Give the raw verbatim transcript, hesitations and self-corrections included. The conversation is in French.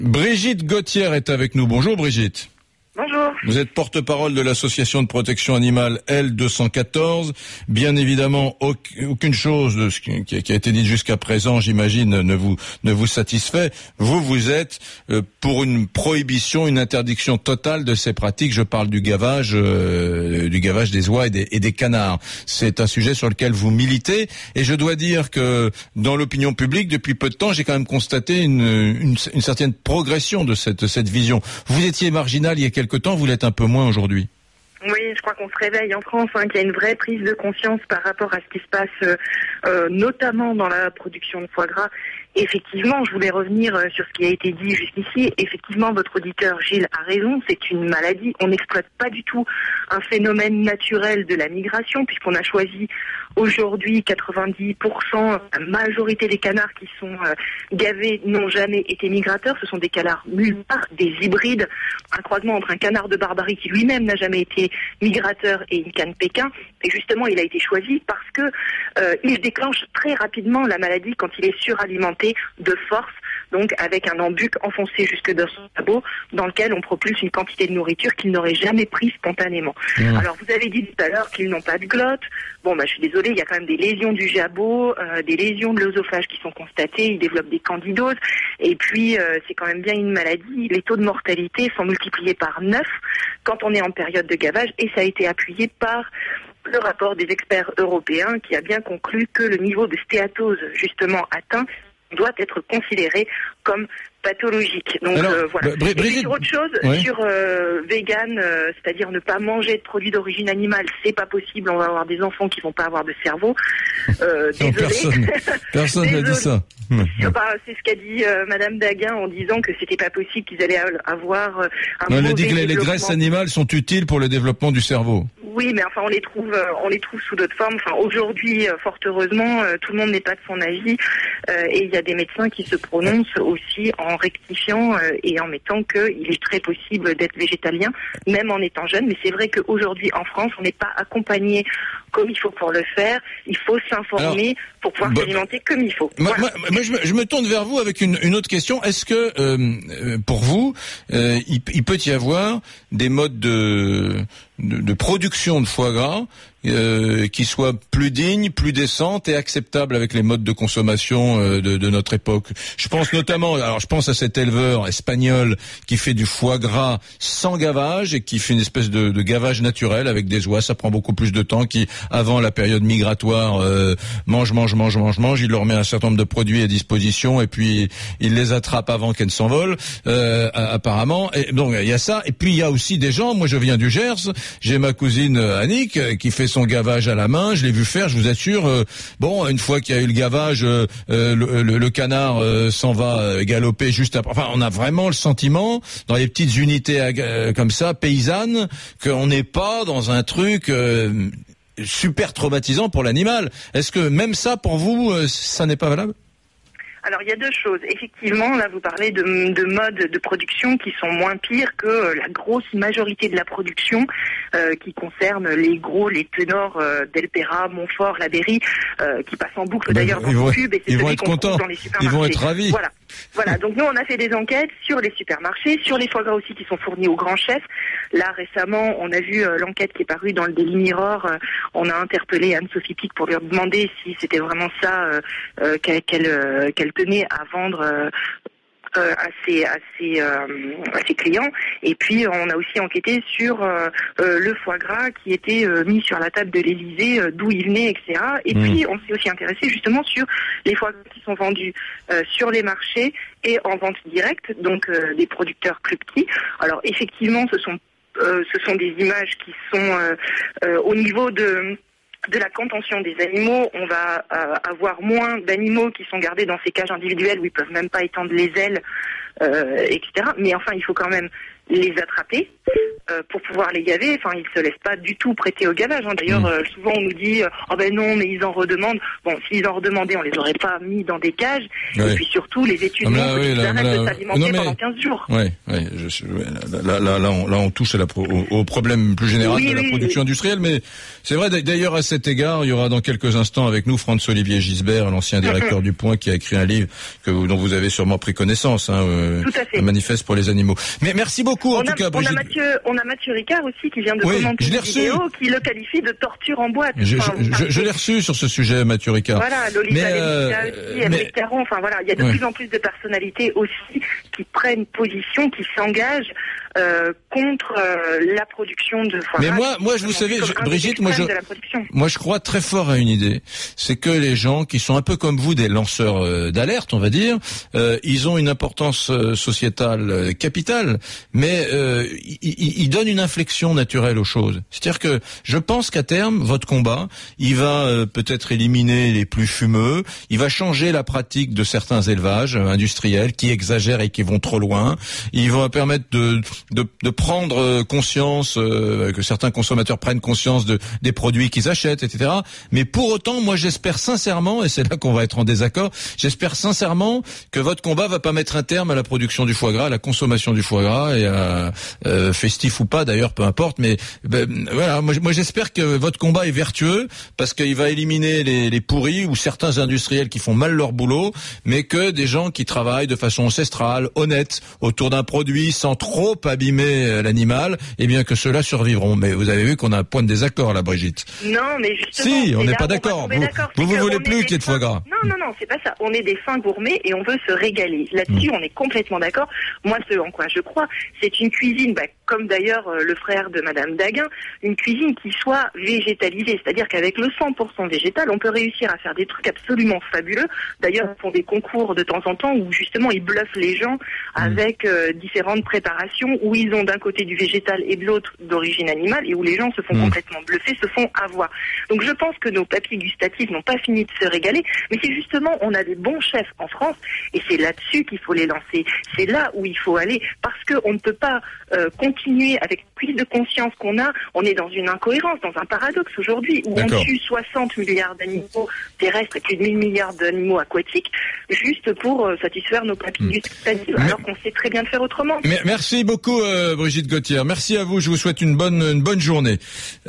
Brigitte Gauthier est avec nous. Bonjour Brigitte. Bonjour. Vous êtes porte-parole de l'association de protection animale L deux cent quatorze. Bien évidemment, aucune chose de ce qui a été dit jusqu'à présent, j'imagine, ne vous ne vous satisfait. Vous, vous êtes pour une prohibition, une interdiction totale de ces pratiques. Je parle du gavage, euh, du gavage des oies et des, et des canards. C'est un sujet sur lequel vous militez. Et je dois dire que dans l'opinion publique, depuis peu de temps, j'ai quand même constaté une, une, une certaine progression de cette, cette vision. Vous étiez marginal il y a quelques temps, vous l'êtes un peu moins aujourd'hui. Oui, je crois qu'on se réveille en France, hein, qu'il y a une vraie prise de conscience par rapport à ce qui se passe, euh, euh, notamment dans la production de foie gras. Effectivement, je voulais revenir euh, sur ce qui a été dit jusqu'ici. Effectivement, votre auditeur Gilles a raison, c'est une maladie. On n'exploite pas du tout un phénomène naturel de la migration, puisqu'on a choisi aujourd'hui quatre-vingt-dix pour cent, la majorité des canards qui sont euh, gavés n'ont jamais été migrateurs. Ce sont des canards mulparts, des hybrides, un croisement entre un canard de Barbarie qui lui-même n'a jamais été migrateur et une canne Pékin. Et justement, il a été choisi parce que euh, il déclenche très rapidement la maladie quand il est suralimenté de force, donc avec un embuc enfoncé jusque dans son sabot, dans lequel on propulse une quantité de nourriture qu'il n'aurait jamais prise spontanément. Mmh. Alors, vous avez dit tout à l'heure qu'ils n'ont pas de glotte. Bon, bah, je suis désolée, il y a quand même des lésions du jabot, euh, des lésions de l'œsophage qui sont constatées, ils développent des candidoses, et puis euh, c'est quand même bien une maladie. Les taux de mortalité sont multipliés par neuf quand on est en période de gavage, et ça a été appuyé par le rapport des experts européens qui a bien conclu que le niveau de stéatose justement atteint doit être considéré comme pathologique. Donc Alors, euh, voilà. Br- Br- Et sur autre chose, oui. sur euh, vegan, euh, c'est-à-dire ne pas manger de produits d'origine animale, c'est pas possible. On va avoir des enfants qui vont pas avoir de cerveau. Euh, non, personne, personne n'a dit ça. Bah, c'est ce qu'a dit euh, Madame Daguin en disant que c'était pas possible qu'ils allaient avoir euh, un. Non, elle a dit que les, les graisses animales sont utiles pour le développement du cerveau. Oui, mais enfin on les trouve, euh, on les trouve sous d'autres formes. Enfin aujourd'hui, euh, fort heureusement, euh, tout le monde n'est pas de son avis, euh, et il y a des médecins qui se prononcent aussi en rectifiant euh, et en mettant qu'il est très possible d'être végétalien, même en étant jeune. Mais c'est vrai qu'aujourd'hui en France, on n'est pas accompagné comme il faut pour le faire. Il faut s'informer Alors, pour pouvoir bah, s'alimenter comme il faut. Moi, voilà. moi, moi je, me, je me tourne vers vous avec une, une autre question. Est-ce que euh, pour vous, euh, il, il peut y avoir des modes de, de, de production de foie gras Euh, qui soit plus digne, plus décente et acceptable avec les modes de consommation euh, de, de notre époque. Je pense notamment, alors je pense à cet éleveur espagnol qui fait du foie gras sans gavage et qui fait une espèce de, de gavage naturel avec des oies. Ça prend beaucoup plus de temps. Qui, avant la période migratoire, euh, mange, mange, mange, mange, mange. Il leur met un certain nombre de produits à disposition et puis il les attrape avant qu'elles ne s'envolent. Euh, apparemment. Et donc il y a ça. Et puis il y a aussi des gens. Moi, je viens du Gers. J'ai ma cousine Annick qui fait son gavage à la main, je l'ai vu faire, je vous assure. Euh, bon, une fois qu'il y a eu le gavage, euh, le, le, le canard euh, s'en va euh, galoper juste après. Enfin, on a vraiment le sentiment, dans les petites unités euh, comme ça, paysannes, qu'on n'est pas dans un truc euh, super traumatisant pour l'animal. Est-ce que même ça, pour vous, euh, ça n'est pas valable ? Alors il y a deux choses. Effectivement, là vous parlez de, de modes de production qui sont moins pires que la grosse majorité de la production euh, qui concerne les gros, les ténors euh, d'Elpera, Montfort, La Berry, euh, qui passent en boucle ben, d'ailleurs dans le pub et c'est celui qu'on trouve dans les supermarchés. Ils vont être ravis. Voilà. Voilà, donc nous on a fait des enquêtes sur les supermarchés, sur les foie gras aussi qui sont fournis aux grands chefs. Là récemment, on a vu euh, l'enquête qui est parue dans le Daily Mirror. Euh, on a interpellé Anne-Sophie Pic pour lui demander si c'était vraiment ça euh, euh, qu'elle, qu'elle, euh, qu'elle tenait à vendre euh, euh, à ses à ses euh, à ses clients. Et puis on a aussi enquêté sur euh, euh, le foie gras qui était euh, mis sur la table de l'Élysée, euh, d'où il venait, et cetera. Et mmh. puis on s'est aussi intéressé justement sur les foie gras qui sont vendus euh, sur les marchés et en vente directe, donc euh, des producteurs plus petits. Alors effectivement, ce sont euh, ce sont des images qui sont euh, euh, au niveau de de la contention des animaux, on va euh, avoir moins d'animaux qui sont gardés dans ces cages individuelles où ils peuvent même pas étendre les ailes, euh, et cetera. Mais enfin, il faut quand même les attraper euh, pour pouvoir les gaver. Enfin, ils se laissent pas du tout prêter au gavage. Hein. D'ailleurs, mmh. euh, souvent on nous dit « Oh ben non, mais ils en redemandent ». Bon, s'ils en redemandaient, on les aurait pas mis dans des cages. Ouais. Et puis surtout, les études ah, là, montrent oui, qu'ils là, arrêtent là, de s'alimenter non, mais... pendant quinze jours. Oui, ouais, je, ouais, là, là, là, on, là, on touche à la pro, au, au problème plus général oui, de la oui, production oui. industrielle. Mais c'est vrai, d'ailleurs, à cet égard, il y aura dans quelques instants avec nous Franz-Olivier Gisbert, l'ancien directeur du Point, qui a écrit un livre que vous, dont vous avez sûrement pris connaissance, hein, euh, Tout à fait. un manifeste pour les animaux. Mais merci beaucoup, on en a, tout cas, Brigitte. On a Mathieu, on a Mathieu Ricard aussi qui vient de oui, commenter une vidéo reçu. qui le qualifie de torture en boîte. Je, enfin, je, je, je l'ai reçu sur ce sujet, Mathieu Ricard. Voilà, Lolita mais, euh, aussi, Émeric Caron, enfin voilà, il y a de ouais. plus en plus de personnalités aussi qui prennent position, qui s'engagent euh, contre euh, la production de foie gras. Mais moi, moi, je vous savez, je, Brigitte, moi je, moi je crois très fort à une idée. C'est que les gens qui sont un peu comme vous, des lanceurs euh, d'alerte, on va dire, euh, ils ont une importance euh, sociétale euh, capitale, mais euh, ils, ils donnent une inflexion naturelle aux choses. C'est-à-dire que je pense qu'à terme, votre combat, il va euh, peut-être éliminer les plus fumeux, il va changer la pratique de certains élevages euh, industriels qui exagèrent et qui vont trop loin. Il va permettre de de, de prendre conscience, euh, que certains consommateurs prennent conscience de des produits qu'ils achètent, et cetera. Mais pour autant, moi j'espère sincèrement, et c'est là qu'on va être en désaccord, j'espère sincèrement que votre combat va pas mettre un terme à la production du foie gras, à la consommation du foie gras, et à euh, festif ou pas d'ailleurs, peu importe. Mais ben, voilà, moi, moi j'espère que votre combat est vertueux, parce qu'il va éliminer les, les pourris ou certains industriels qui font mal leur boulot, mais que des gens qui travaillent de façon ancestrale, honnête, autour d'un produit sans trop abîmer l'animal, et eh bien que ceux-là survivront. Mais vous avez vu qu'on a un point de désaccord là, Brigitte. Non, mais justement... Si, on n'est pas d'accord. Vous, vous, vous voulez plus qu'il y ait de foie gras. Non, non, non, c'est pas ça. On est des fins gourmets et on veut se régaler. Là-dessus, mmh. on est complètement d'accord. Moi, ce en quoi je crois, c'est une cuisine, bah, comme d'ailleurs euh, le frère de Madame Daguin, une cuisine qui soit végétalisée. C'est-à-dire qu'avec le cent pour cent végétal, on peut réussir à faire des trucs absolument fabuleux. D'ailleurs, ils font des concours de temps en temps où justement ils bluffent les gens avec euh, différentes préparations où ils ont d'un côté du végétal et de l'autre d'origine animale et où les gens se font mmh. complètement bluffer, se font avoir. Donc je pense que nos papilles gustatives n'ont pas fini de se régaler, mais c'est justement, on a des bons chefs en France et c'est là-dessus qu'il faut les lancer. C'est là où il faut aller parce qu'on ne peut pas euh, continuer avec plus de conscience qu'on a. On est dans une incohérence, dans un paradoxe aujourd'hui où D'accord. on tue soixante milliards d'animaux terrestres et plus de mille milliards d'animaux aquatiques juste pour euh, satisfaire nos papilles mmh. gustatives mais... alors qu'on sait très bien le faire autrement. Mais merci beaucoup euh, Brigitte Gauthier. Merci à vous. Je vous souhaite une bonne une bonne journée.